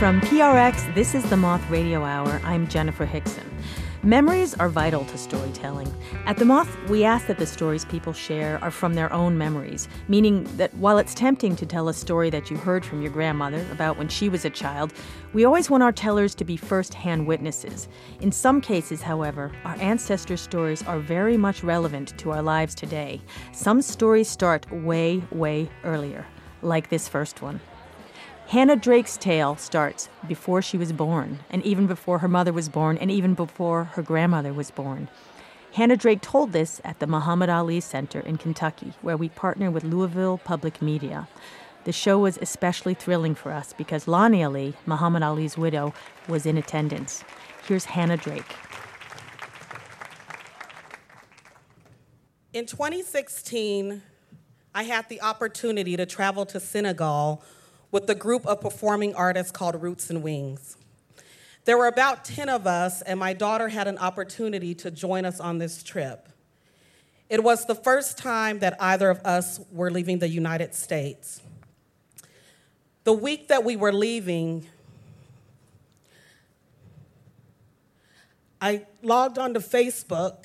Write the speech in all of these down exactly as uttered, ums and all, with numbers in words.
From P R X, this is the Moth Radio Hour. I'm Jennifer Hickson. Memories are vital to storytelling. At The Moth, we ask that the stories people share are from their own memories, meaning that while it's tempting to tell a story that you heard from your grandmother about when she was a child, we always want our tellers to be first-hand witnesses. In some cases, however, our ancestors' stories are very much relevant to our lives today. Some stories start way, way earlier, like this first one. Hannah Drake's tale starts before she was born, and even before her mother was born, and even before her grandmother was born. Hannah Drake told this at the Muhammad Ali Center in Kentucky, where we partner with Louisville Public Media. The show was especially thrilling for us because Lonnie Ali, Muhammad Ali's widow, was in attendance. Here's Hannah Drake. In twenty sixteen, I had the opportunity to travel to Senegal with a group of performing artists called Roots and Wings. There were about ten of us, and my daughter had an opportunity to join us on this trip. It was the first time that either of us were leaving the United States. The week that we were leaving, I logged onto Facebook,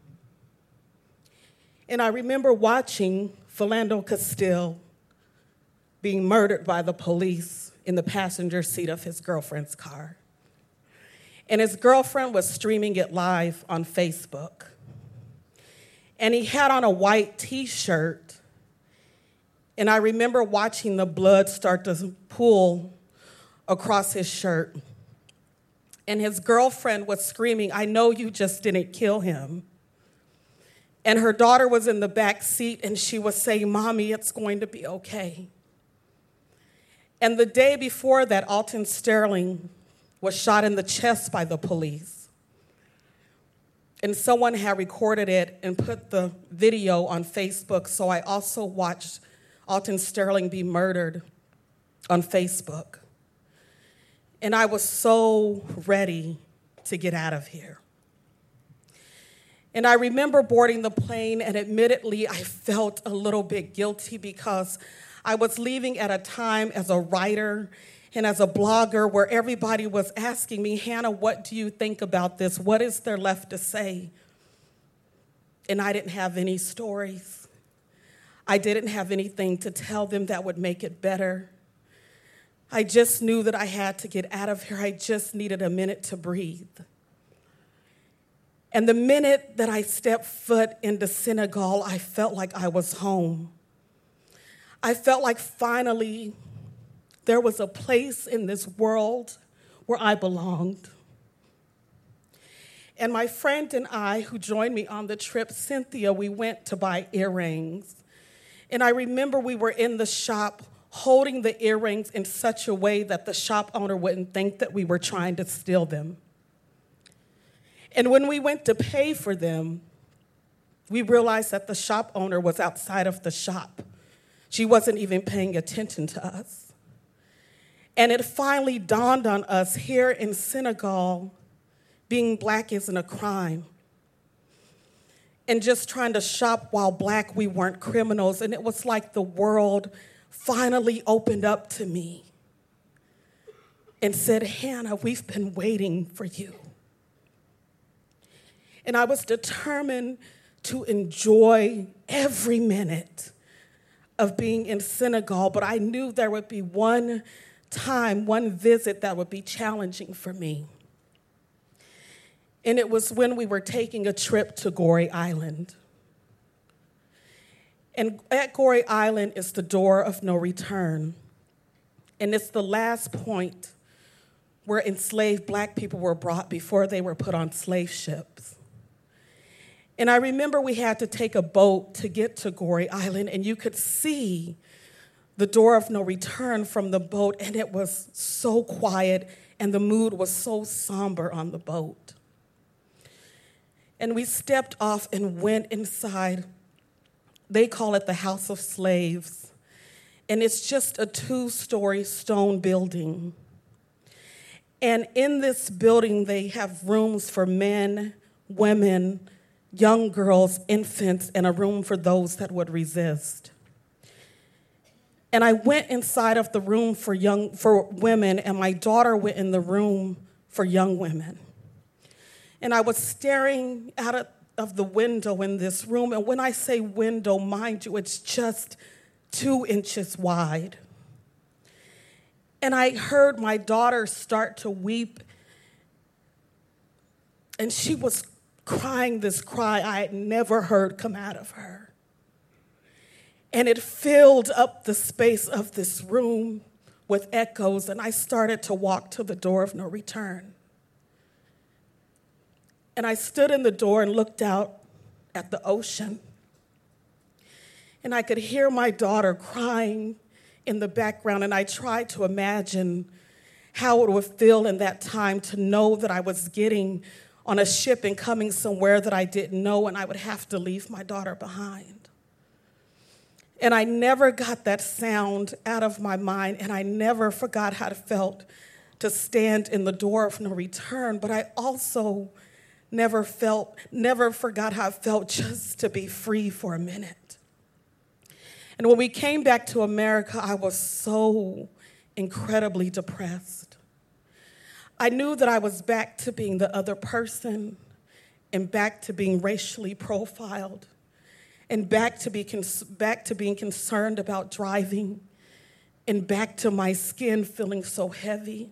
and I remember watching Philando Castile being murdered by the police in the passenger seat of his girlfriend's car. And his girlfriend was streaming it live on Facebook. And he had on a white t-shirt, and I remember watching the blood start to pool across his shirt. And his girlfriend was screaming, "I know you just didn't kill him." And her daughter was in the back seat, and she was saying, "Mommy, it's going to be okay." And the day before that, Alton Sterling was shot in the chest by the police. And someone had recorded it and put the video on Facebook, so I also watched Alton Sterling be murdered on Facebook. And I was so ready to get out of here. And I remember boarding the plane, and admittedly, I felt a little bit guilty because I was leaving at a time as a writer and as a blogger where everybody was asking me, "Hannah, what do you think about this? What is there left to say?" And I didn't have any stories. I didn't have anything to tell them that would make it better. I just knew that I had to get out of here. I just needed a minute to breathe. And the minute that I stepped foot into Senegal, I felt like I was home. I felt like finally there was a place in this world where I belonged. And my friend and I, who joined me on the trip, Cynthia, we went to buy earrings. And I remember we were in the shop holding the earrings in such a way that the shop owner wouldn't think that we were trying to steal them. And when we went to pay for them, we realized that the shop owner was outside of the shop. She wasn't even paying attention to us. And it finally dawned on us here in Senegal, being black isn't a crime. And just trying to shop while black, we weren't criminals. And it was like the world finally opened up to me and said, "Hannah, we've been waiting for you." And I was determined to enjoy every minute of being in Senegal, but I knew there would be one time, one visit that would be challenging for me. And it was when we were taking a trip to Gorée Island. And at Gorée Island is the door of no return. And it's the last point where enslaved black people were brought before they were put on slave ships. And I remember we had to take a boat to get to Gorée Island, and you could see the door of no return from the boat, and it was so quiet, and the mood was so somber on the boat. And we stepped off and went inside. They call it the House of Slaves, and it's just a two-story stone building. And in this building, they have rooms for men, women, young girls, infants, and a room for those that would resist. And I went inside of the room for young for women, and my daughter went in the room for young women. And I was staring out of, of the window in this room, and when I say window, mind you, it's just two inches wide. And I heard my daughter start to weep, and she was crying this cry I had never heard come out of her. And it filled up the space of this room with echoes, and I started to walk to the door of no return. And I stood in the door and looked out at the ocean. And I could hear my daughter crying in the background, and I tried to imagine how it would feel in that time to know that I was getting on a ship and coming somewhere that I didn't know, and I would have to leave my daughter behind. And I never got that sound out of my mind, and I never forgot how it felt to stand in the door of no return, but I also never felt, never forgot how it felt just to be free for a minute. And when we came back to America, I was so incredibly depressed. I knew that I was back to being the other person and back to being racially profiled and back to, be cons- back to being concerned about driving and back to my skin feeling so heavy.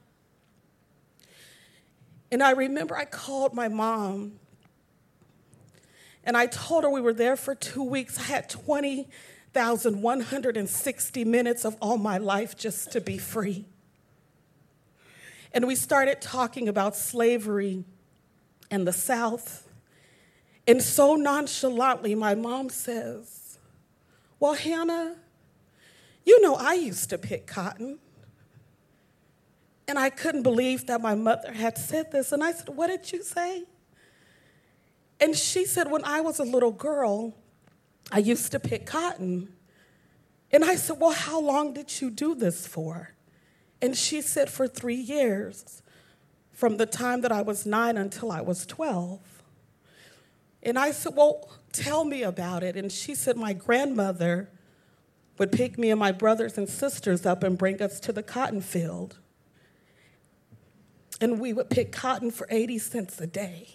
And I remember I called my mom, and I told her we were there for two weeks. I had twenty thousand one hundred sixty minutes of all my life just to be free. And we started talking about slavery and the South. And so nonchalantly, my mom says, well, Hannah, you know I used to pick cotton. And I couldn't believe that my mother had said this. And I said, what did you say? And she said, when I was a little girl, I used to pick cotton. And I said, well, how long did you do this for? And she said, for three years, from the time that I was nine until I was twelve. And I said, well, tell me about it. And she said, my grandmother would pick me and my brothers and sisters up and bring us to the cotton field. And we would pick cotton for eighty cents a day.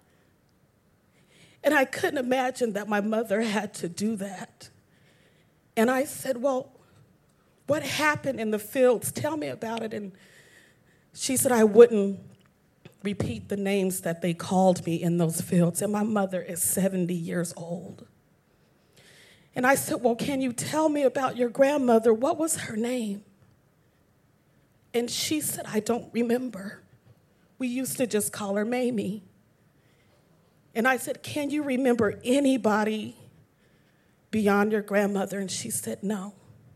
And I couldn't imagine that my mother had to do that. And I said, well, what happened in the fields? Tell me about it. And she said I wouldn't repeat the names that they called me in those fields. And my mother is seventy years old. And I said, well, can you tell me about your grandmother? What was her name? And she said, I don't remember. We used to just call her Mamie. And I said, can you remember anybody beyond your grandmother? And she said, no.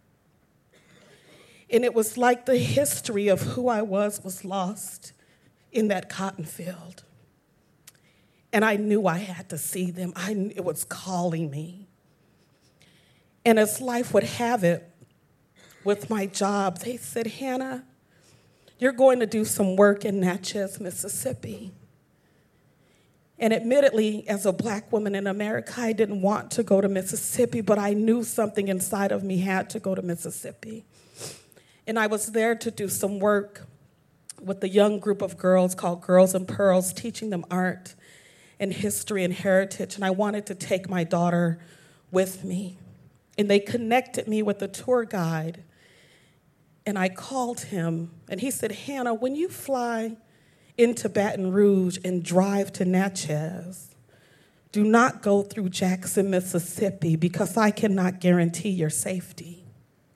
And it was like the history of who I was was lost in that cotton field. And I knew I had to see them. I knew it was calling me. And as life would have it, with my job, they said, Hannah, you're going to do some work in Natchez, Mississippi. And admittedly, as a black woman in America, I didn't want to go to Mississippi, but I knew something inside of me had to go to Mississippi. And I was there to do some work with a young group of girls called Girls and Pearls, teaching them art and history and heritage. And I wanted to take my daughter with me. And they connected me with a tour guide. And I called him, and he said, Hannah, when you fly into Baton Rouge and drive to Natchez, do not go through Jackson, Mississippi, because I cannot guarantee your safety.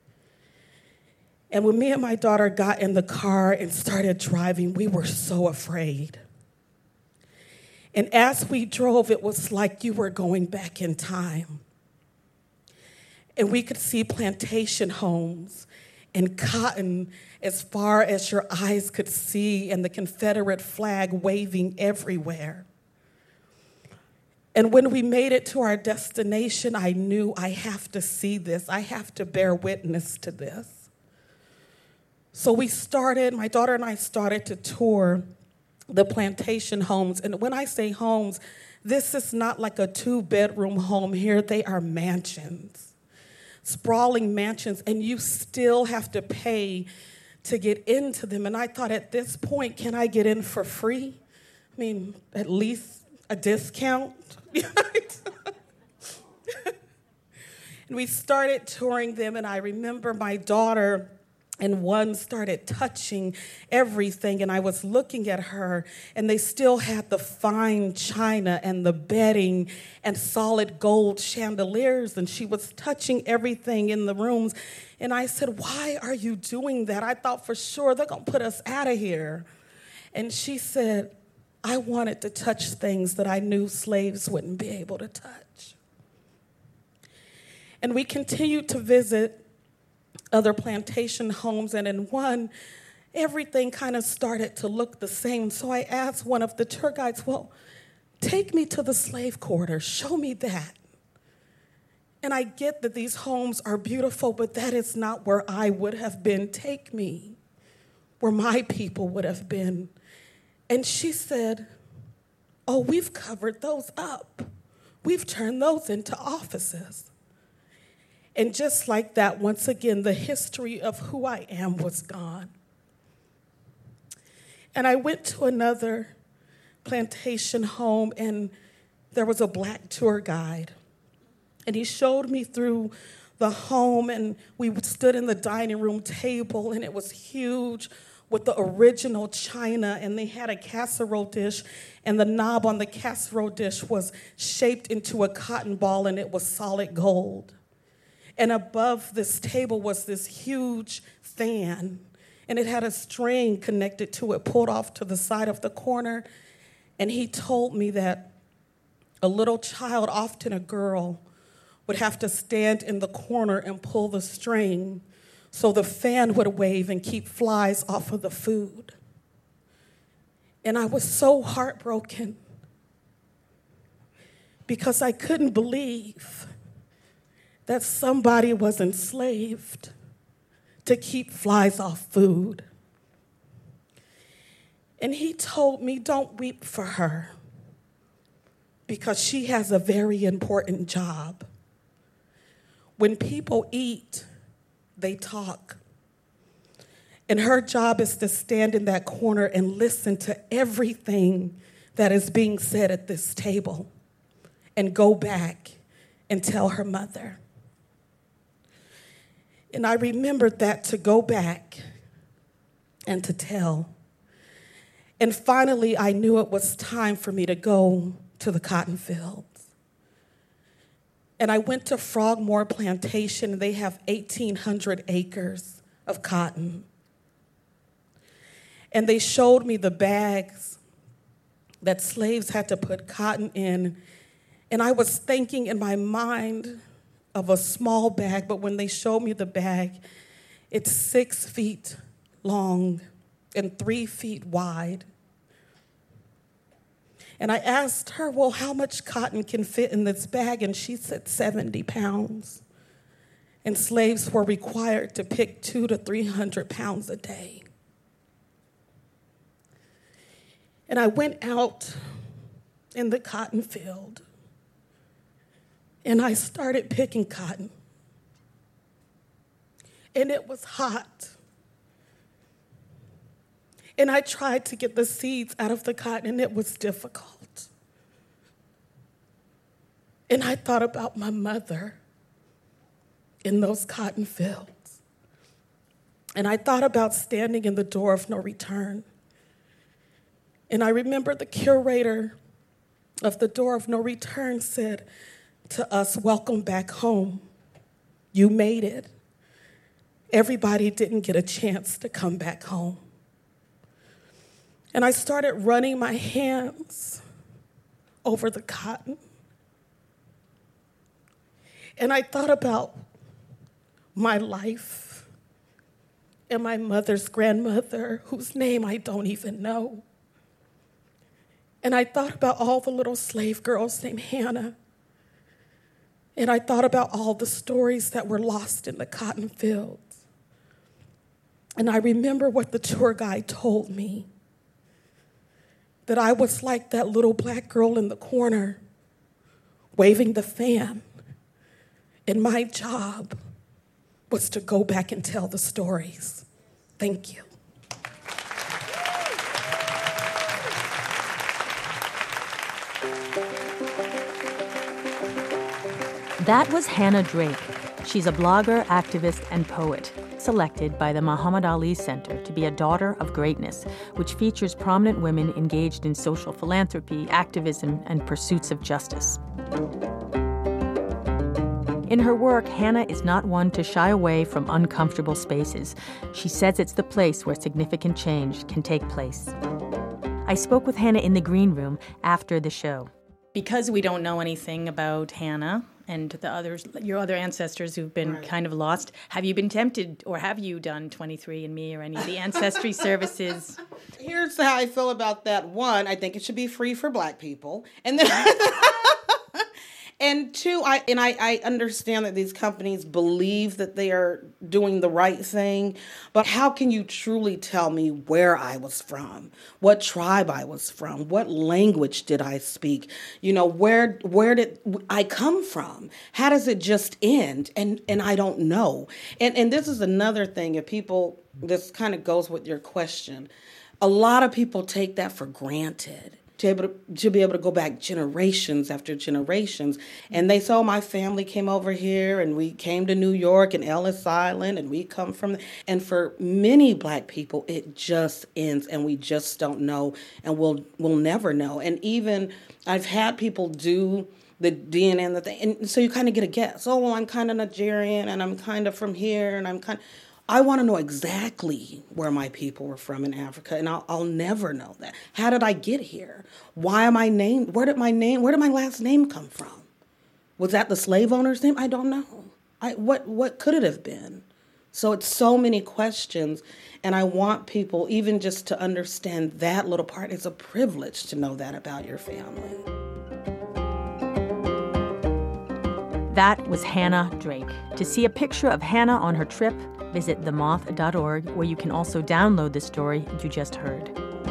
And when me and my daughter got in the car and started driving, we were so afraid. And as we drove, it was like you were going back in time. And we could see plantation homes and cotton as far as your eyes could see, and the Confederate flag waving everywhere. And when we made it to our destination, I knew I have to see this. I have to bear witness to this. So we started, my daughter and I started to tour the plantation homes. And when I say homes, this is not like a two-bedroom home here. They are mansions. sprawling mansions, and you still have to pay to get into them. And I thought, at this point, can I get in for free? I mean, at least a discount. And we started touring them, and I remember my daughter and one started touching everything, and I was looking at her, and they still had the fine china and the bedding and solid gold chandeliers, and she was touching everything in the rooms. And I said, why are you doing that? I thought for sure they're going to put us out of here. And she said, I wanted to touch things that I knew slaves wouldn't be able to touch. And we continued to visit other plantation homes, and in one, everything kind of started to look the same. So I asked one of the tour guides, well, take me to the slave quarters, show me that. And I get that these homes are beautiful, but that is not where I would have been. Take me where my people would have been. And she said, oh, we've covered those up. We've turned those into offices. And just like that, once again, the history of who I am was gone. And I went to another plantation home, and there was a black tour guide. And he showed me through the home, and we stood in the dining room table, and it was huge with the original china, and they had a casserole dish, and the knob on the casserole dish was shaped into a cotton ball, and it was solid gold. And above this table was this huge fan, and it had a string connected to it, pulled off to the side of the corner. And he told me that a little child, often a girl, would have to stand in the corner and pull the string so the fan would wave and keep flies off of the food. And I was so heartbroken because I couldn't believe that somebody was enslaved to keep flies off food. And he told me, don't weep for her because she has a very important job. When people eat, they talk. And her job is to stand in that corner and listen to everything that is being said at this table and go back and tell her mother. And I remembered that, to go back and to tell. And finally, I knew it was time for me to go to the cotton fields. And I went to Frogmore Plantation, and they have eighteen hundred acres of cotton. And they showed me the bags that slaves had to put cotton in. And I was thinking in my mind of a small bag, but when they showed me the bag, it's six feet long and three feet wide. And I asked her, well, how much cotton can fit in this bag? And she said seventy pounds. And slaves were required to pick two to three hundred pounds a day. And I went out in the cotton field, and I started picking cotton. And it was hot. And I tried to get the seeds out of the cotton, and it was difficult. And I thought about my mother in those cotton fields. And I thought about standing in the door of no return. And I remember the curator of the door of no return said to us, welcome back home. You made it. Everybody didn't get a chance to come back home. And I started running my hands over the cotton. And I thought about my life and my mother's grandmother, whose name I don't even know. And I thought about all the little slave girls named Hannah. And I thought about all the stories that were lost in the cotton fields. And I remember what the tour guide told me, that I was like that little black girl in the corner, waving the fan. And my job was to go back and tell the stories. Thank you. That was Hannah Drake. She's a blogger, activist, and poet, selected by the Muhammad Ali Center to be a Daughter of Greatness, which features prominent women engaged in social philanthropy, activism, and pursuits of justice. In her work, Hannah is not one to shy away from uncomfortable spaces. She says it's the place where significant change can take place. I spoke with Hannah in the green room after the show. Because we don't know anything about Hannah and the others, your other ancestors who've been right. kind of lost, have you been tempted, or have you done twenty-three and me or any of the ancestry services? Here's how I feel about that. One, I think it should be free for Black people. And then... And two, I and I, I understand that these companies believe that they are doing the right thing, but how can you truly tell me where I was from, what tribe I was from, what language did I speak, you know, where where did I come from? How does it just end? And and I don't know. And and this is another thing. If people, this kind of goes with your question, a lot of people take that for granted. To be, able to, to be able to go back generations after generations. And they say, oh, my family came over here and we came to New York and Ellis Island and we come from... And for many Black people, it just ends and we just don't know and we'll, we'll never know. And even I've had people do the D N A and the thing. And so you kind of get a guess. Oh, well, I'm kind of Nigerian and I'm kind of from here and I'm kind of... I want to know exactly where my people were from in Africa, and I'll, I'll never know that. How did I get here? Why am I named? Where did my name? Where did my last name come from? Was that the slave owner's name? I don't know. I, what what could it have been? So it's so many questions, and I want people even just to understand that little part. It's a privilege to know that about your family. That was Hannah Drake. To see a picture of Hannah on her trip, visit the moth dot org, where you can also download the story you just heard.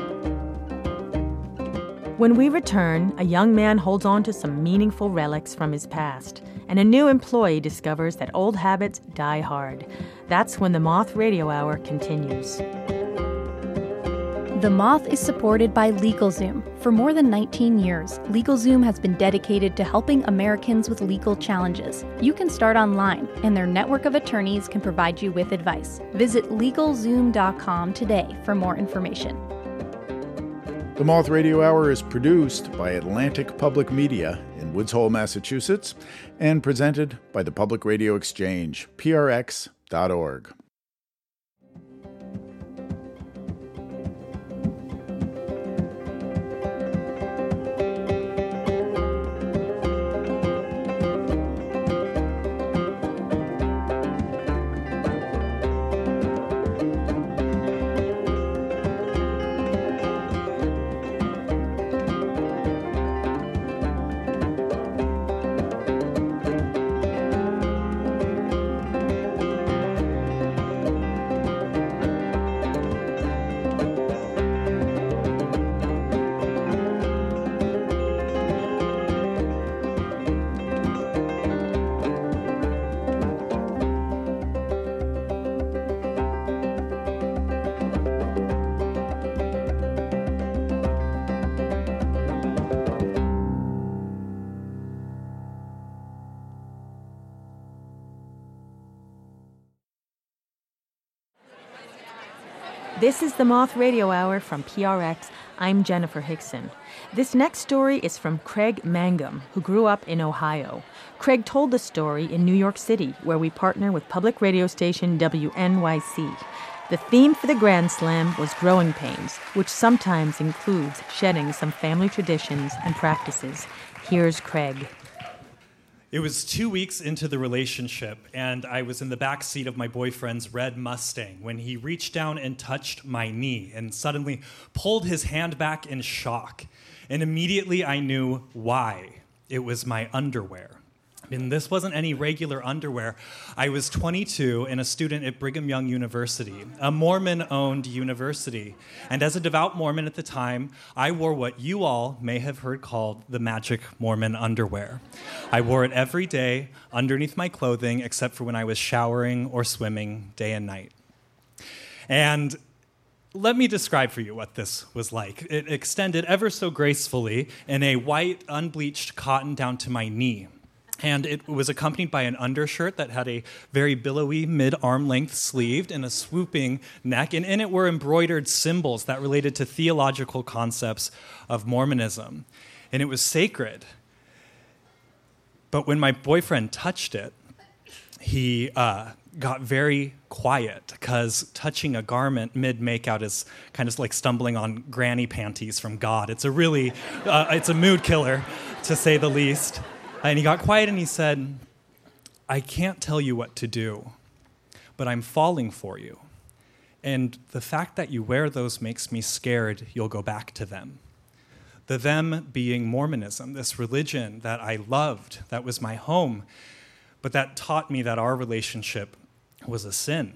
When we return, a young man holds on to some meaningful relics from his past, and a new employee discovers that old habits die hard. That's when the Moth Radio Hour continues. The Moth is supported by LegalZoom. For more than nineteen years, LegalZoom has been dedicated to helping Americans with legal challenges. You can start online, and their network of attorneys can provide you with advice. Visit LegalZoom dot com today for more information. The Moth Radio Hour is produced by Atlantic Public Media in Woods Hole, Massachusetts, and presented by the Public Radio Exchange, P R X dot org. This is the Moth Radio Hour from P R X. I'm Jennifer Hickson. This next story is from Craig Mangum, who grew up in Ohio. Craig told the story in New York City, where we partner with public radio station W N Y C. The theme for the Grand Slam was growing pains, which sometimes includes shedding some family traditions and practices. Here's Craig. It was two weeks into the relationship, and I was in the back seat of my boyfriend's red Mustang when he reached down and touched my knee and suddenly pulled his hand back in shock. And immediately I knew why. It was my underwear. And this wasn't any regular underwear. I was twenty-two and a student at Brigham Young University, a Mormon-owned university. And as a devout Mormon at the time, I wore what you all may have heard called the magic Mormon underwear. I wore it every day underneath my clothing, except for when I was showering or swimming day and night. And let me describe for you what this was like. It extended ever so gracefully in a white, unbleached cotton down to my knee. And it was accompanied by an undershirt that had a very billowy mid-arm length sleeve and a swooping neck. And in it were embroidered symbols that related to theological concepts of Mormonism. And it was sacred. But when my boyfriend touched it, he uh, got very quiet, because touching a garment mid-makeout is kind of like stumbling on granny panties from God. It's a really, uh, it's a mood killer, to say the least. And he got quiet and he said, I can't tell you what to do, but I'm falling for you. And the fact that you wear those makes me scared you'll go back to them. The them being Mormonism, this religion that I loved, that was my home, but that taught me that our relationship was a sin.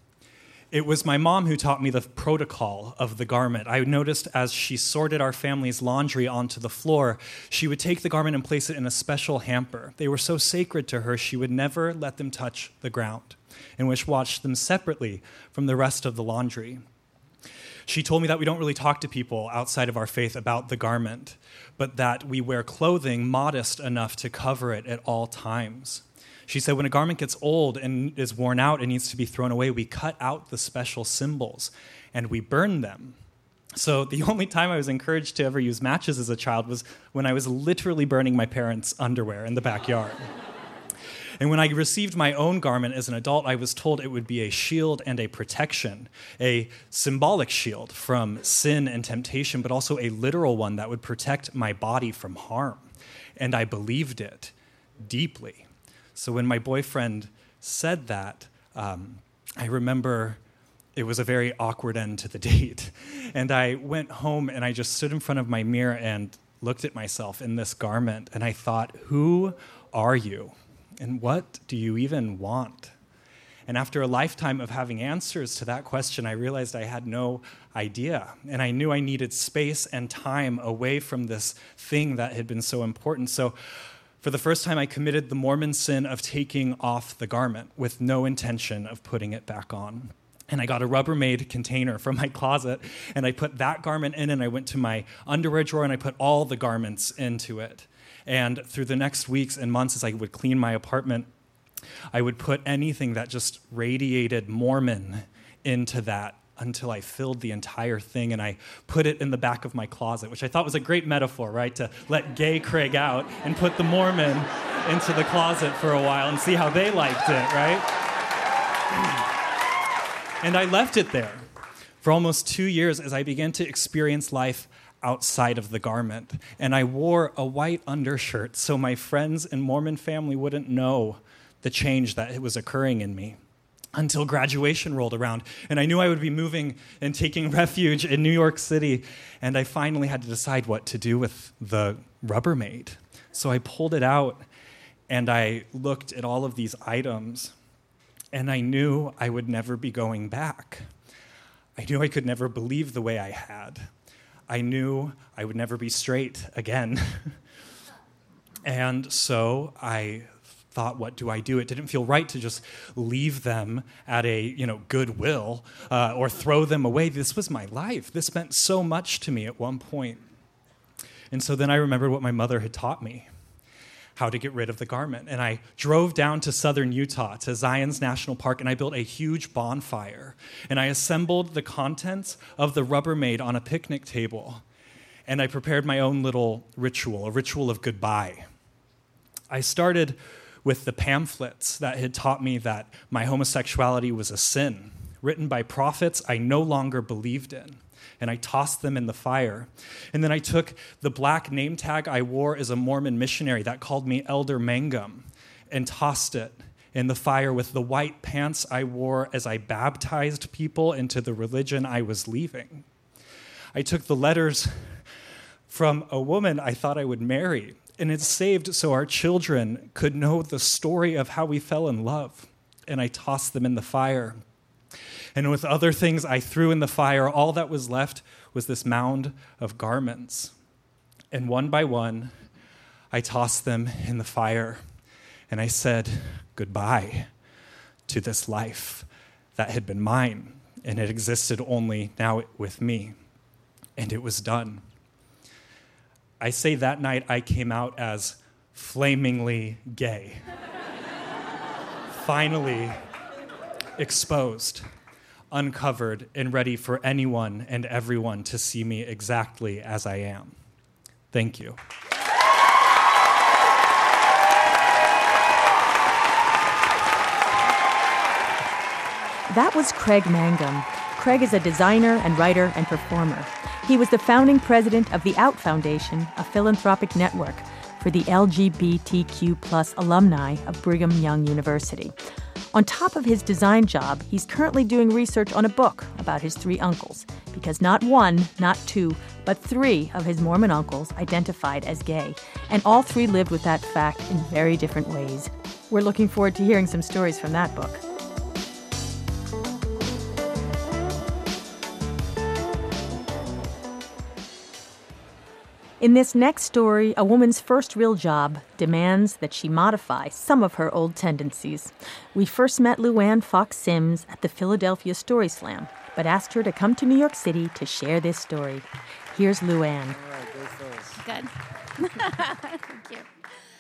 It was my mom who taught me the protocol of the garment. I noticed as she sorted our family's laundry onto the floor, she would take the garment and place it in a special hamper. They were so sacred to her, she would never let them touch the ground, and would wash them separately from the rest of the laundry. She told me that we don't really talk to people outside of our faith about the garment, but that we wear clothing modest enough to cover it at all times. She said when a garment gets old and is worn out and needs to be thrown away, we cut out the special symbols and we burn them. So the only time I was encouraged to ever use matches as a child was when I was literally burning my parents' underwear in the backyard. And when I received my own garment as an adult, I was told it would be a shield and a protection, a symbolic shield from sin and temptation, but also a literal one that would protect my body from harm. And I believed it deeply. So when my boyfriend said that, um, I remember it was a very awkward end to the date. And I went home and I just stood in front of my mirror and looked at myself in this garment. And I thought, who are you? And what do you even want? And after a lifetime of having answers to that question, I realized I had no idea. And I knew I needed space and time away from this thing that had been so important. So for the first time, I committed the Mormon sin of taking off the garment with no intention of putting it back on. And I got a Rubbermaid container from my closet, and I put that garment in, and I went to my underwear drawer, and I put all the garments into it. And through the next weeks and months, as I would clean my apartment, I would put anything that just radiated Mormon into that until I filled the entire thing, and I put it in the back of my closet, which I thought was a great metaphor, right? To let gay Craig out and put the Mormon into the closet for a while and see how they liked it, right? And I left it there for almost two years as I began to experience life outside of the garment. And I wore a white undershirt so my friends and Mormon family wouldn't know the change that was occurring in me, until graduation rolled around. And I knew I would be moving and taking refuge in New York City. And I finally had to decide what to do with the Rubbermaid. So I pulled it out and I looked at all of these items, and I knew I would never be going back. I knew I could never believe the way I had. I knew I would never be straight again. And so I thought, what do I do? It didn't feel right to just leave them at a, you know, Goodwill uh, or throw them away. This was my life. This meant so much to me at one point. And so then I remembered what my mother had taught me, how to get rid of the garment. And I drove down to southern Utah, to Zion's National Park, and I built a huge bonfire. And I assembled the contents of the Rubbermaid on a picnic table. And I prepared my own little ritual, a ritual of goodbye. I started with the pamphlets that had taught me that my homosexuality was a sin, written by prophets I no longer believed in. And I tossed them in the fire. And then I took the black name tag I wore as a Mormon missionary that called me Elder Mangum and tossed it in the fire with the white pants I wore as I baptized people into the religion I was leaving. I took the letters from a woman I thought I would marry And it's saved so our children could know the story of how we fell in love. And I tossed them in the fire. And with other things I threw in the fire, all that was left was this mound of garments. And one by one, I tossed them in the fire. And I said goodbye to this life that had been mine. And it existed only now with me. And it was done. I say that night I came out as flamingly gay. Finally exposed, uncovered, and ready for anyone and everyone to see me exactly as I am. Thank you. That was Craig Mangum. Craig is a designer and writer and performer. He was the founding president of the Out Foundation, a philanthropic network for the L G B T Q plus alumni of Brigham Young University. On top of his design job, he's currently doing research on a book about his three uncles, because not one, not two, but three of his Mormon uncles identified as gay, and all three lived with that fact in very different ways. We're looking forward to hearing some stories from that book. In this next story, a woman's first real job demands that she modify some of her old tendencies. We first met Luann Fox Sims at the Philadelphia Story Slam, but asked her to come to New York City to share this story. Here's Luann. All right, go first. Good. Thank you.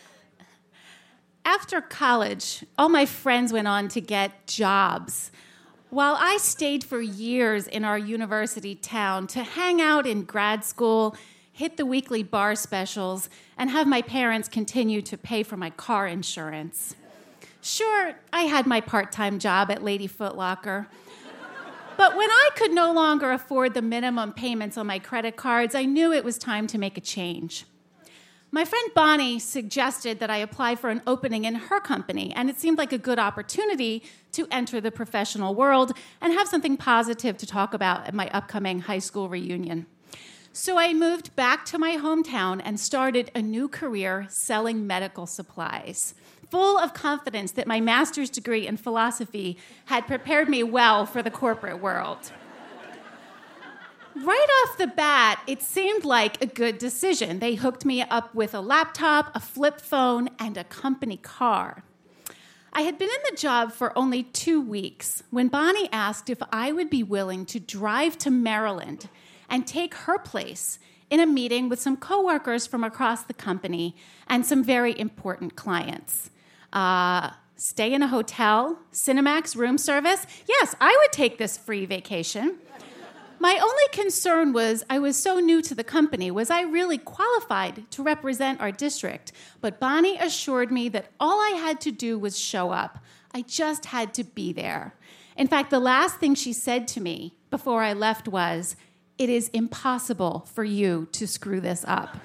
After college, all my friends went on to get jobs, while I stayed for years in our university town to hang out in grad school, hit the weekly bar specials, and have my parents continue to pay for my car insurance. Sure, I had my part-time job at Lady Foot Locker. But when I could no longer afford the minimum payments on my credit cards, I knew it was time to make a change. My friend Bonnie suggested that I apply for an opening in her company, and it seemed like a good opportunity to enter the professional world and have something positive to talk about at my upcoming high school reunion. So I moved back to my hometown and started a new career selling medical supplies, full of confidence that my master's degree in philosophy had prepared me well for the corporate world. Right off the bat, it seemed like a good decision. They hooked me up with a laptop, a flip phone, and a company car. I had been in the job for only two weeks when Bonnie asked if I would be willing to drive to Maryland and take her place in a meeting with some coworkers from across the company and some very important clients. Uh, stay in a hotel, Cinemax room service. Yes, I would take this free vacation. My only concern was I was so new to the company. Was I really qualified to represent our district? But Bonnie assured me that all I had to do was show up. I just had to be there. In fact, the last thing she said to me before I left was, "It is impossible for you to screw this up."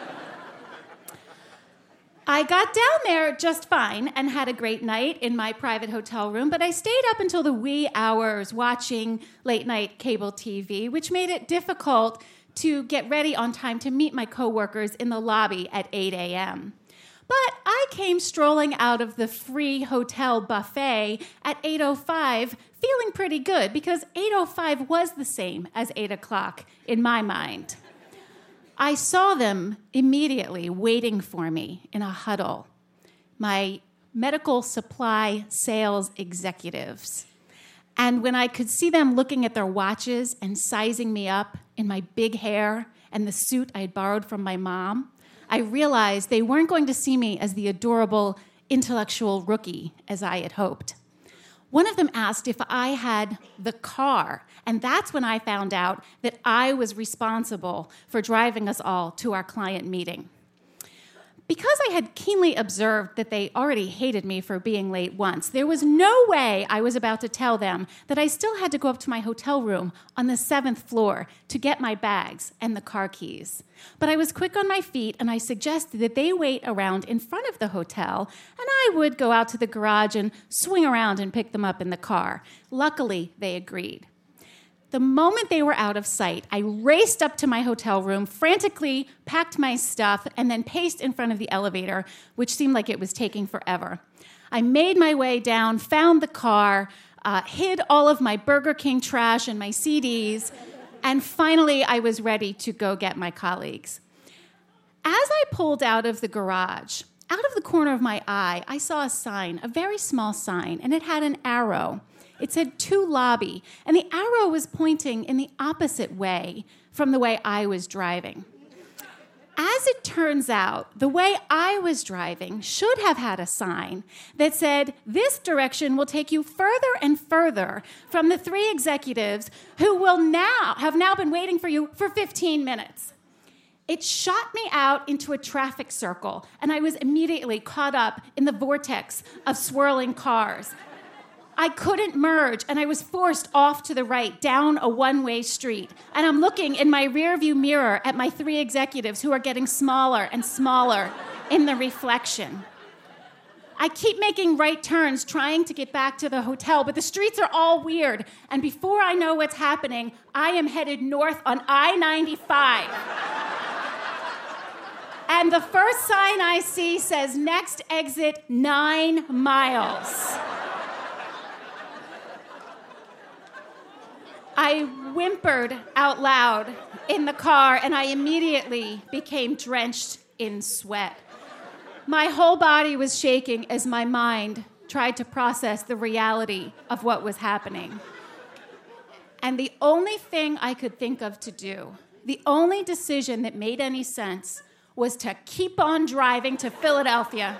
I got down there just fine and had a great night in my private hotel room, but I stayed up until the wee hours watching late-night cable T V, which made it difficult to get ready on time to meet my coworkers in the lobby at eight a.m. But I came strolling out of the free hotel buffet at eight oh five, feeling pretty good, because eight oh five was the same as eight o'clock in my mind. I saw them immediately waiting for me in a huddle, my medical supply sales executives. And when I could see them looking at their watches and sizing me up in my big hair and the suit I had borrowed from my mom, I realized they weren't going to see me as the adorable intellectual rookie as I had hoped. One of them asked if I had the car, and that's when I found out that I was responsible for driving us all to our client meeting. Because I had keenly observed that they already hated me for being late once, there was no way I was about to tell them that I still had to go up to my hotel room on the seventh floor to get my bags and the car keys. But I was quick on my feet, and I suggested that they wait around in front of the hotel, and I would go out to the garage and swing around and pick them up in the car. Luckily, they agreed. The moment they were out of sight, I raced up to my hotel room, frantically packed my stuff, and then paced in front of the elevator, which seemed like it was taking forever. I made my way down, found the car, uh, hid all of my Burger King trash and my C Ds, and finally I was ready to go get my colleagues. As I pulled out of the garage, out of the corner of my eye, I saw a sign, a very small sign, and it had an arrow. It said to lobby, and the arrow was pointing in the opposite way from the way I was driving. As it turns out, the way I was driving should have had a sign that said, this direction will take you further and further from the three executives who will now have now been waiting for you for fifteen minutes. It shot me out into a traffic circle, and I was immediately caught up in the vortex of swirling cars. I couldn't merge, and I was forced off to the right, down a one-way street. And I'm looking in my rearview mirror at my three executives who are getting smaller and smaller in the reflection. I keep making right turns, trying to get back to the hotel, but the streets are all weird. And before I know what's happening, I am headed north on I ninety-five. And the first sign I see says, next exit, nine miles. I whimpered out loud in the car, and I immediately became drenched in sweat. My whole body was shaking as my mind tried to process the reality of what was happening. And the only thing I could think of to do, the only decision that made any sense, was to keep on driving to Philadelphia.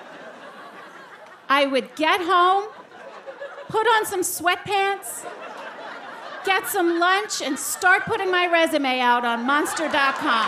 I would get home, put on some sweatpants, get some lunch, and start putting my resume out on Monster dot com.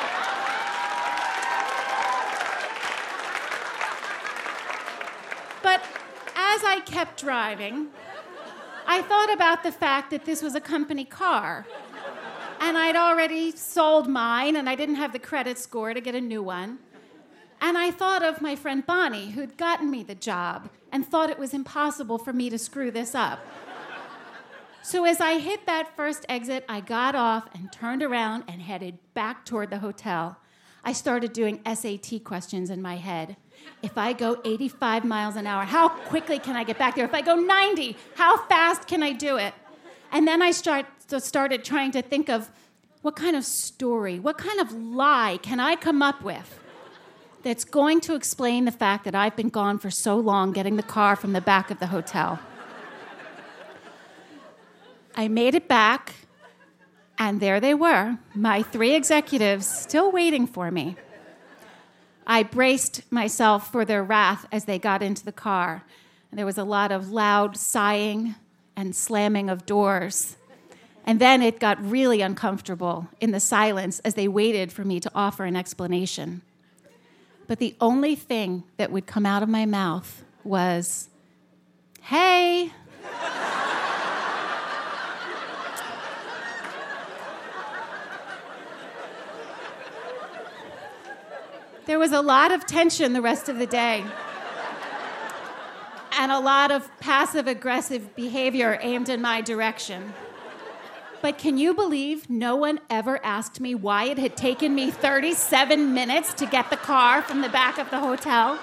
But as I kept driving, I thought about the fact that this was a company car, and I'd already sold mine, and I didn't have the credit score to get a new one. And I thought of my friend Bonnie, who'd gotten me the job, and thought it was impossible for me to screw this up. So as I hit that first exit, I got off and turned around and headed back toward the hotel. I started doing S A T questions in my head. If I go eighty-five miles an hour, how quickly can I get back there? If I go ninety, how fast can I do it? And then I start, so started trying to think of what kind of story, what kind of lie can I come up with that's going to explain the fact that I've been gone for so long getting the car from the back of the hotel. I made it back, and there they were, my three executives still waiting for me. I braced myself for their wrath as they got into the car. There was a lot of loud sighing and slamming of doors. And then it got really uncomfortable in the silence as they waited for me to offer an explanation. But the only thing that would come out of my mouth was, "Hey." There was a lot of tension the rest of the day, and a lot of passive-aggressive behavior aimed in my direction. But can you believe no one ever asked me why it had taken me thirty-seven minutes to get the car from the back of the hotel?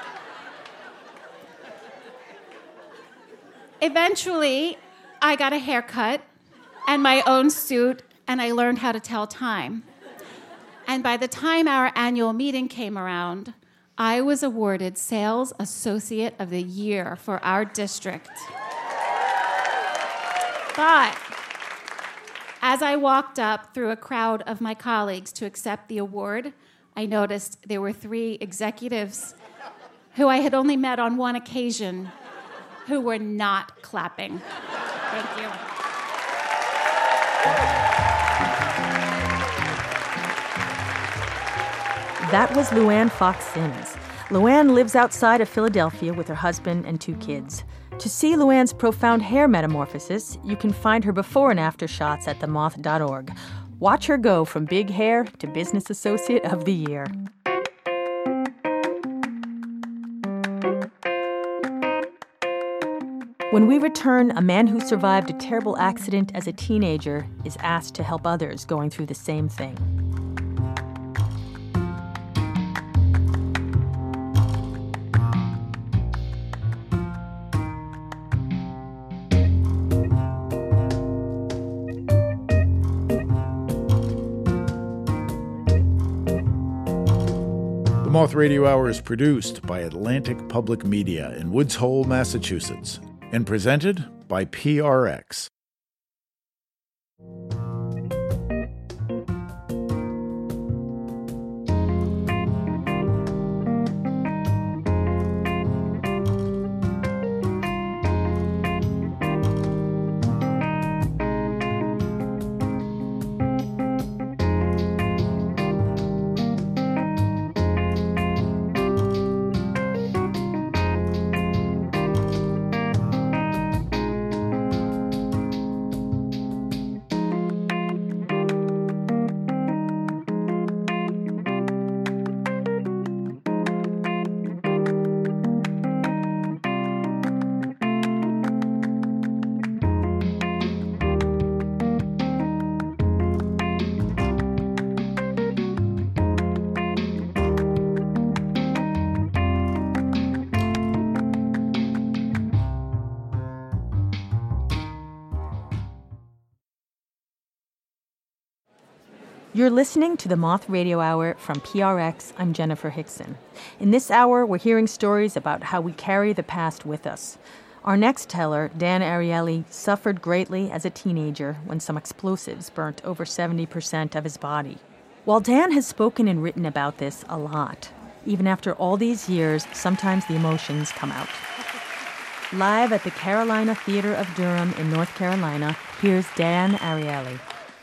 Eventually, I got a haircut and my own suit, and I learned how to tell time. And by the time our annual meeting came around, I was awarded Sales Associate of the Year for our district. But as I walked up through a crowd of my colleagues to accept the award, I noticed there were three executives who I had only met on one occasion who were not clapping. Thank you. That was Luann Fox Sims. Luann lives outside of Philadelphia with her husband and two kids. To see Luann's profound hair metamorphosis, you can find her before and after shots at the moth dot org. Watch her go from big hair to Business Associate of the Year. When we return, a man who survived a terrible accident as a teenager is asked to help others going through the same thing. The Moth Radio Hour is produced by Atlantic Public Media in Woods Hole, Massachusetts, and presented by P R X. You're listening to the Moth Radio Hour from P R X. I'm Jennifer Hickson. In this hour, we're hearing stories about how we carry the past with us. Our next teller, Dan Ariely, suffered greatly as a teenager when some explosives burnt over seventy percent of his body. While Dan has spoken and written about this a lot, even after all these years, sometimes the emotions come out. Live at the Carolina Theater of Durham in North Carolina, here's Dan Ariely.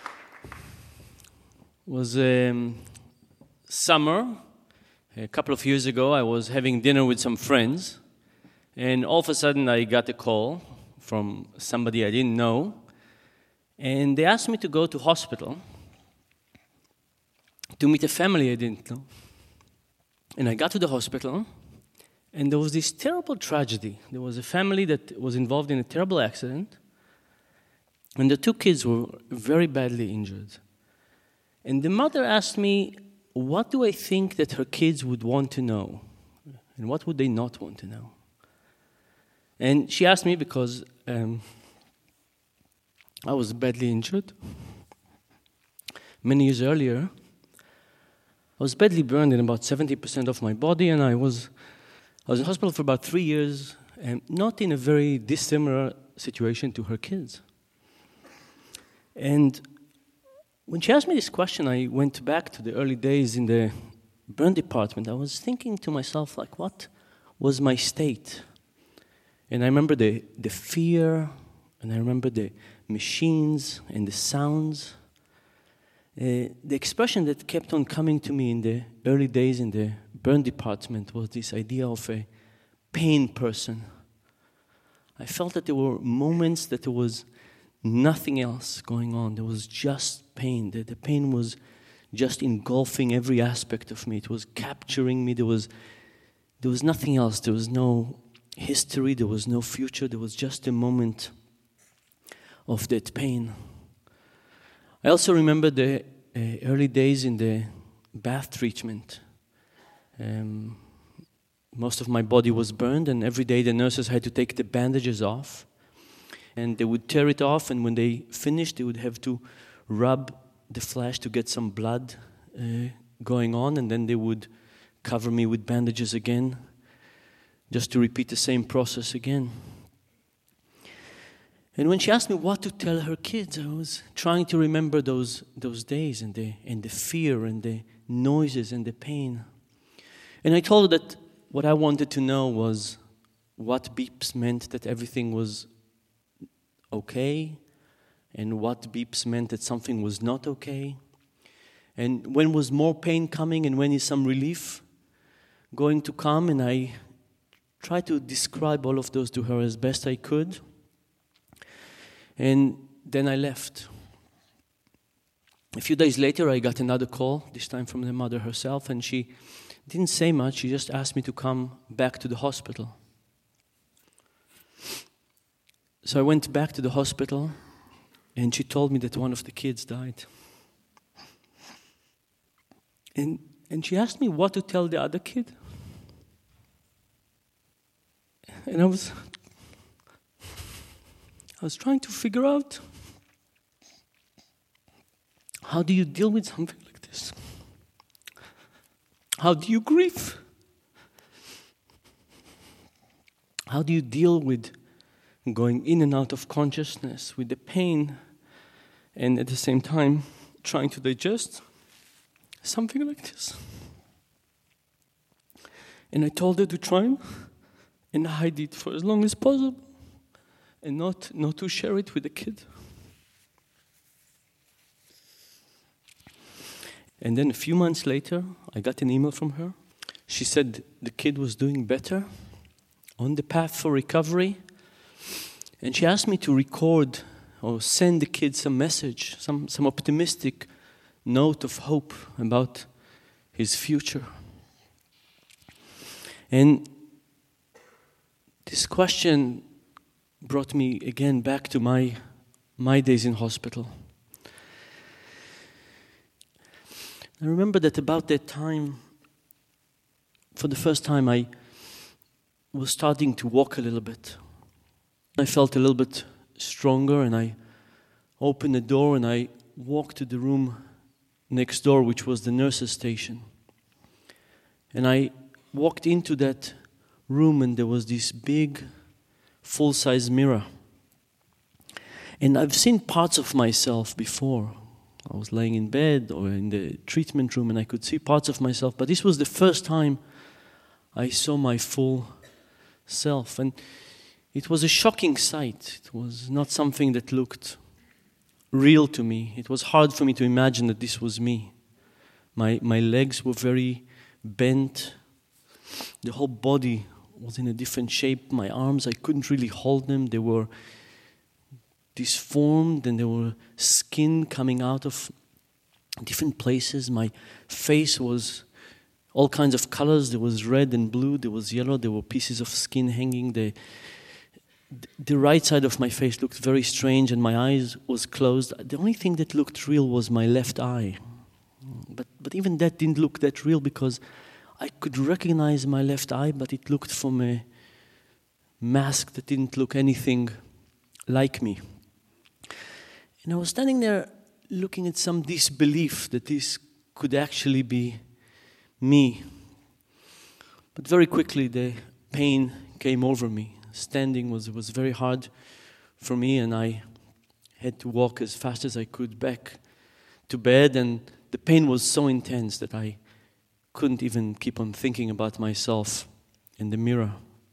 It was um, summer. A couple of years ago, I was having dinner with some friends, and all of a sudden I got a call from somebody I didn't know, and they asked me to go to hospital to meet a family I didn't know. And I got to the hospital, and there was this terrible tragedy. There was a family that was involved in a terrible accident, and the two kids were very badly injured. And the mother asked me, what do I think that her kids would want to know? And what would they not want to know? And she asked me because um, I was badly injured. Many years earlier, I was badly burned in about seventy percent of my body, and I was, I was in hospital for about three years, and not in a very dissimilar situation to her kids. And when she asked me this question, I went back to the early days in the burn department. I was thinking to myself, like, what was my state? And I remember the, the fear, and I remember the machines and the sounds. Uh, the expression that kept on coming to me in the early days in the burn department was this idea of a pain person. I felt that there were moments that there was nothing else going on. There was just pain. The, the pain was just engulfing every aspect of me. It was capturing me. There was, there was nothing else. There was no history. There was no future. There was just a moment of that pain. I also remember the uh, early days in the bath treatment. Um, most of my body was burned, and every day the nurses had to take the bandages off. And they would tear it off, and when they finished, they would have to rub the flesh to get some blood uh, going on, and then they would cover me with bandages again, just to repeat the same process again. And when she asked me what to tell her kids, I was trying to remember those those days and the and the fear and the noises and the pain. And I told her that what I wanted to know was what beeps meant that everything was okay, and what beeps meant that something was not okay, and when was more pain coming and when is some relief going to come. And I tried to describe all of those to her as best I could, and then I left. A few days later, I got another call, this time from the mother herself, and she didn't say much. She just asked me to come back to the hospital. So I went back to the hospital, and she told me that one of the kids died. And, and she asked me what to tell the other kid. And I was, I was trying to figure out, how do you deal with something like this? How do you grieve? How do you deal with going in and out of consciousness, with the pain, and at the same time trying to digest something like this? And I told her to try and hide it for as long as possible, and not, not to share it with the kid. And then a few months later, I got an email from her. She said the kid was doing better, on the path for recovery, and she asked me to record or send the kid some message, some, some optimistic note of hope about his future. And this question brought me again back to my, my days in hospital. I remember that about that time, for the first time, I was starting to walk a little bit. I felt a little bit stronger, and I opened the door and I walked to the room next door, which was the nurse's station. And I walked into that room, and there was this big, full-size mirror. And I've seen parts of myself before. I was laying in bed or in the treatment room, and I could see parts of myself. But this was the first time I saw my full self. And it was a shocking sight. It was not something that looked real to me. It was hard for me to imagine that this was me. My, my legs were very bent. The whole body was in a different shape. My arms, I couldn't really hold them. They were disformed, and there were skin coming out of different places. My face was all kinds of colors. There was red and blue. There was yellow. There were pieces of skin hanging. The, the right side of my face looked very strange, and my eyes was closed. The only thing that looked real was my left eye. But, but even that didn't look that real, because I could recognize my left eye, but it looked from a mask that didn't look anything like me. And I was standing there looking at some disbelief that this could actually be me. But very quickly the pain came over me. Standing was, was very hard for me, and I had to walk as fast as I could back to bed, and the pain was so intense that I couldn't even keep on thinking about myself in the mirror.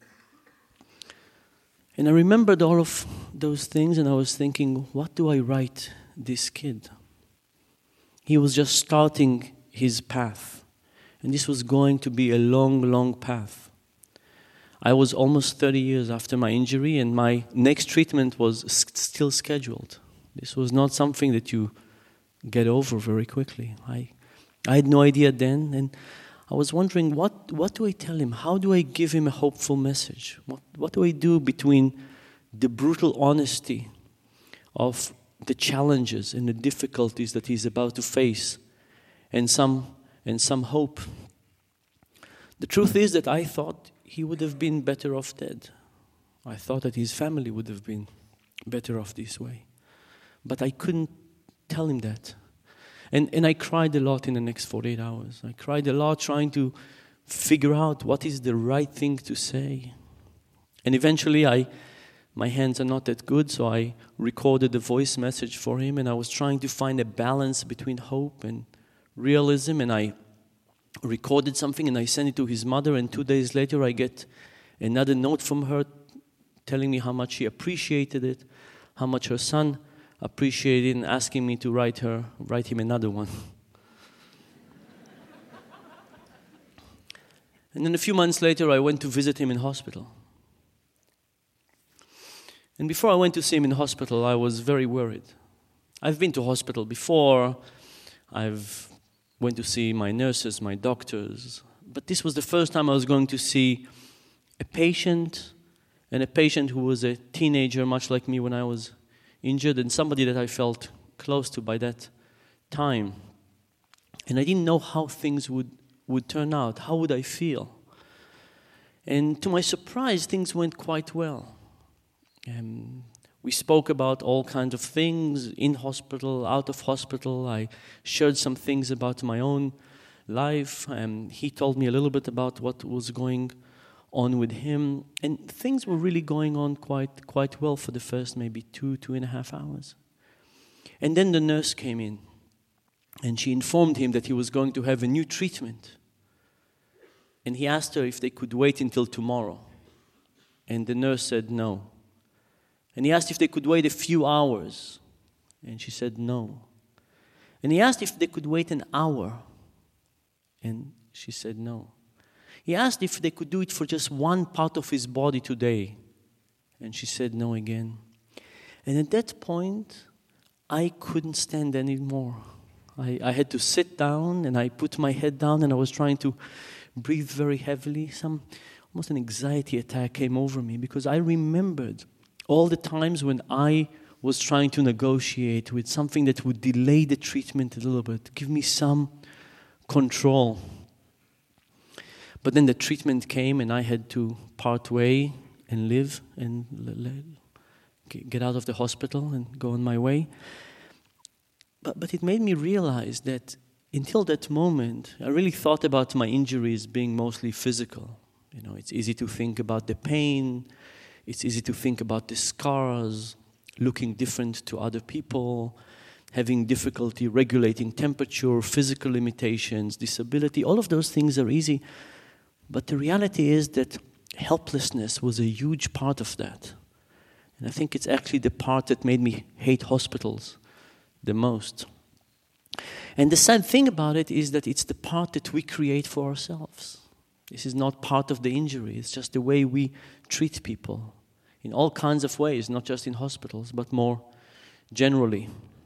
And I remembered all of those things, and I was thinking, what do I write this kid? He was just starting his path, and this was going to be a long, long path. I was almost thirty years after my injury, and my next treatment was still scheduled. This was not something that you get over very quickly. I, I had no idea then, and I was wondering, what, what do I tell him? How do I give him a hopeful message? What, what do I do between the brutal honesty of the challenges and the difficulties that he's about to face and some, and some hope? The truth is that I thought he would have been better off dead. I thought that his family would have been better off this way. But I couldn't tell him that. And and I cried a lot in the next forty-eight hours. I cried a lot trying to figure out what is the right thing to say. And eventually I, my hands are not that good, so I recorded a voice message for him, and I was trying to find a balance between hope and realism, and I recorded something and I sent it to his mother, and two days later I get another note from her telling me how much she appreciated it, how much her son appreciated it, and asking me to write her, write him another one. And then a few months later, I went to visit him in hospital. And before I went to see him in hospital, I was very worried. I've been to hospital before. I've went to see my nurses, my doctors. But this was the first time I was going to see a patient and a patient who was a teenager, much like me when I was injured, and somebody that I felt close to by that time. And I didn't know how things would, would turn out. How would I feel? And to my surprise, things went quite well. Um, we spoke about all kinds of things, in hospital, out of hospital. I shared some things about my own life. Um, he told me a little bit about what was going on with him. And things were really going on quite, quite well for the first maybe two, two and a half hours. And then the nurse came in, and she informed him that he was going to have a new treatment. And he asked her if they could wait until tomorrow. And the nurse said no. And he asked if they could wait a few hours. And she said no. And he asked if they could wait an hour. And she said no. He asked if they could do it for just one part of his body today. And she said no again. And at that point, I couldn't stand anymore. I, I had to sit down, and I put my head down, and I was trying to breathe very heavily. Some, almost an anxiety attack came over me, because I remembered all the times when I was trying to negotiate with something that would delay the treatment a little bit, give me some control. But then the treatment came, and I had to part way and live and get out of the hospital and go on my way. But, but it made me realize that until that moment, I really thought about my injuries being mostly physical. You know, it's easy to think about the pain. It's easy to think about the scars, looking different to other people, having difficulty regulating temperature, physical limitations, disability. All of those things are easy. But the reality is that helplessness was a huge part of that. And I think it's actually the part that made me hate hospitals the most. And the sad thing about it is that it's the part that we create for ourselves. This is not part of the injury. It's just the way we treat people in all kinds of ways, not just in hospitals, but more generally.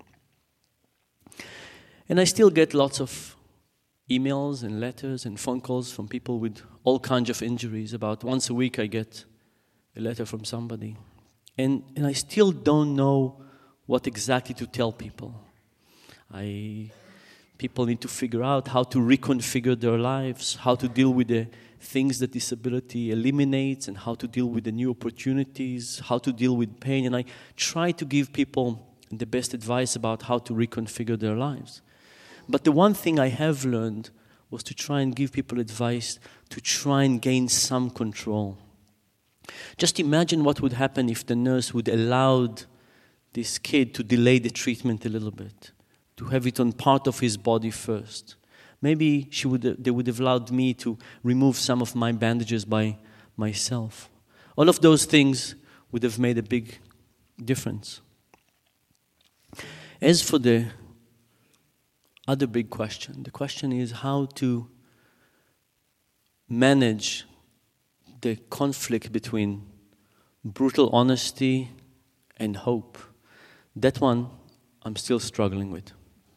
And I still get lots of emails and letters and phone calls from people with all kinds of injuries. About once a week I get a letter from somebody. And, and I still don't know what exactly to tell people. I, people need to figure out how to reconfigure their lives, how to deal with the things that disability eliminates, and how to deal with the new opportunities, how to deal with pain. And I try to give people the best advice about how to reconfigure their lives. But the one thing I have learned was to try and give people advice to try and gain some control. Just imagine what would happen if the nurse would allow this kid to delay the treatment a little bit, to have it on part of his body first. Maybe she would, they would have allowed me to remove some of my bandages by myself. All of those things would have made a big difference. As for the other big question, the question is how to manage the conflict between brutal honesty and hope. That one I'm still struggling with.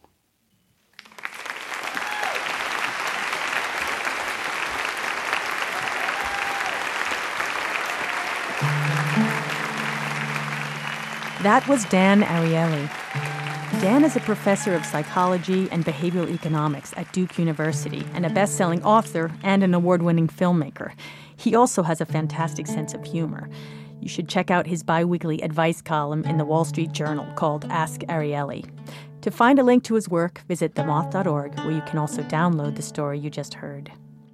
That was Dan Ariely. Dan is a professor of psychology and behavioral economics at Duke University and a best-selling author and an award-winning filmmaker. He also has a fantastic sense of humor. You should check out his bi-weekly advice column in the Wall Street Journal called Ask Ariely. To find a link to his work, visit the moth dot org, where you can also download the story you just heard.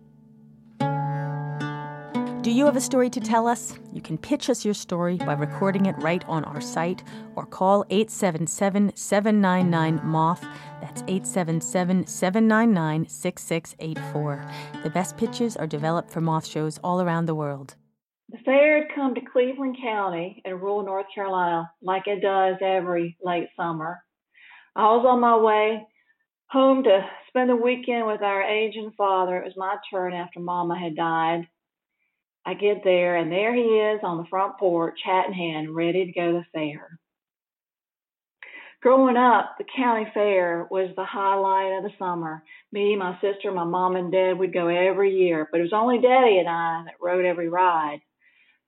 Do you have a story to tell us? You can pitch us your story by recording it right on our site or call eight seven seven, seven nine nine, moth. That's eight seven seven, seven nine nine, six six eight four. The best pitches are developed for Moth shows all around the world. The fair had come to Cleveland County in rural North Carolina like it does every late summer. I was on my way home to spend the weekend with our aging father. It was my turn after Mama had died. I get there, and there he is on the front porch, hat in hand, ready to go to the fair. Growing up, the county fair was the highlight of the summer. Me, my sister, my mom, and dad would go every year, but it was only Daddy and I that rode every ride.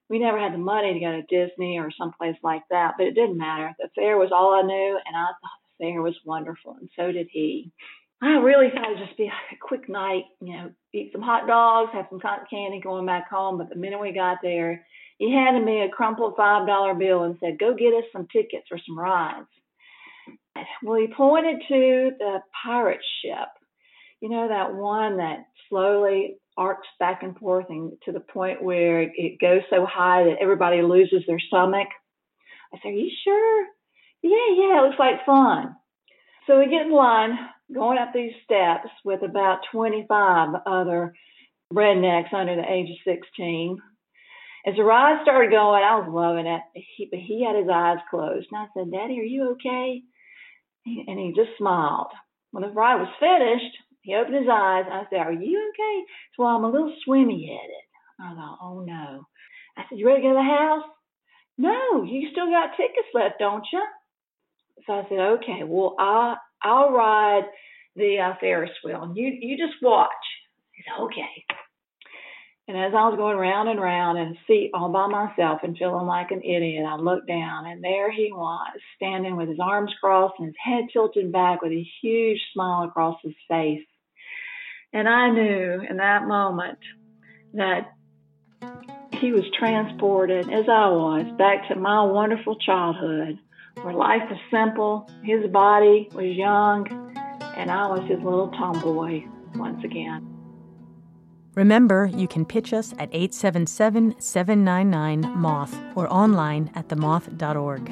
we never had the money to go to Disney or someplace like that, but it didn't matter. The fair was all I knew, and I thought the fair was wonderful, and so did he. I really thought it would just be a quick night, you know, eat some hot dogs, have some cotton candy, going back home. But the minute we got there, he handed me a crumpled five dollar bill and said, go get us some tickets for some rides. Well, he pointed to the pirate ship, you know, that one that slowly arcs back and forth and to the point where it goes so high that everybody loses their stomach. I said, are you sure? Yeah, yeah, it looks like fun. So we get in line, going up these steps with about twenty-five other rednecks under the age of sixteen. As the ride started going, I was loving it, he, but he had his eyes closed. And I said, Daddy, are you okay? And he just smiled. When the ride was finished, he opened his eyes. I said, are you okay? He said, well, I'm a little swimmy-headed. I thought, oh, no. I said, you ready to go to the house? No, you still got tickets left, don't you? So I said, okay, well, I'll, I'll ride the uh, Ferris wheel, and you, you just watch. He said, okay. And as I was going round and round in a seat all by myself and feeling like an idiot, I looked down, and there he was, standing with his arms crossed and his head tilted back with a huge smile across his face. And I knew in that moment that he was transported, as I was, back to my wonderful childhood, where life was simple, his body was young, and I was his little tomboy once again. Remember, you can pitch us at eight seven seven, seven nine nine, M O T H or online at the moth dot org.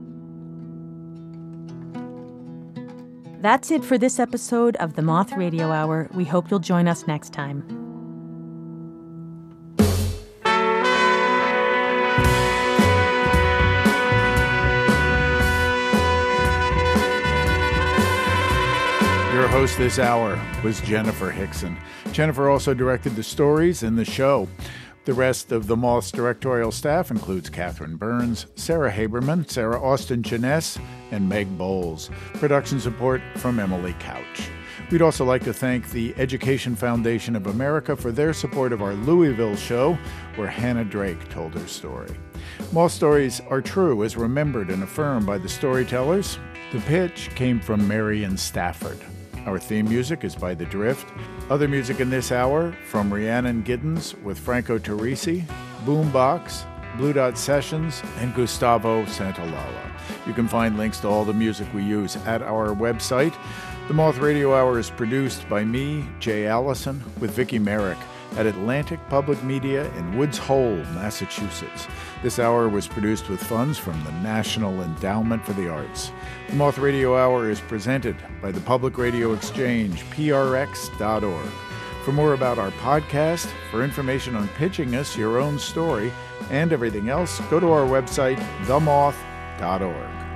That's it for this episode of the Moth Radio Hour. We hope you'll join us next time. Your host this hour was Jennifer Hickson. Jennifer also directed the stories in the show. The rest of the Moth's directorial staff includes Catherine Burns, Sarah Haberman, Sarah Austin-Jeunesse, and Meg Bowles. Production support from Emily Couch. We'd also like to thank the Education Foundation of America for their support of our Louisville show, where Hannah Drake told her story. Moth stories are true as remembered and affirmed by the storytellers. The pitch came from Marion Stafford. Our theme music is by The Drift. Other music in this hour from Rhiannon Giddens with Franco Teresi, Boombox, Blue Dot Sessions, and Gustavo Santaolalla. You can find links to all the music we use at our website. The Moth Radio Hour is produced by me, Jay Allison, with Vicki Merrick at Atlantic Public Media in Woods Hole, Massachusetts. This hour was produced with funds from the National Endowment for the Arts. The Moth Radio Hour is presented by the Public Radio Exchange, P R X dot org. For more about our podcast, for information on pitching us your own story, and everything else, go to our website, the moth dot org.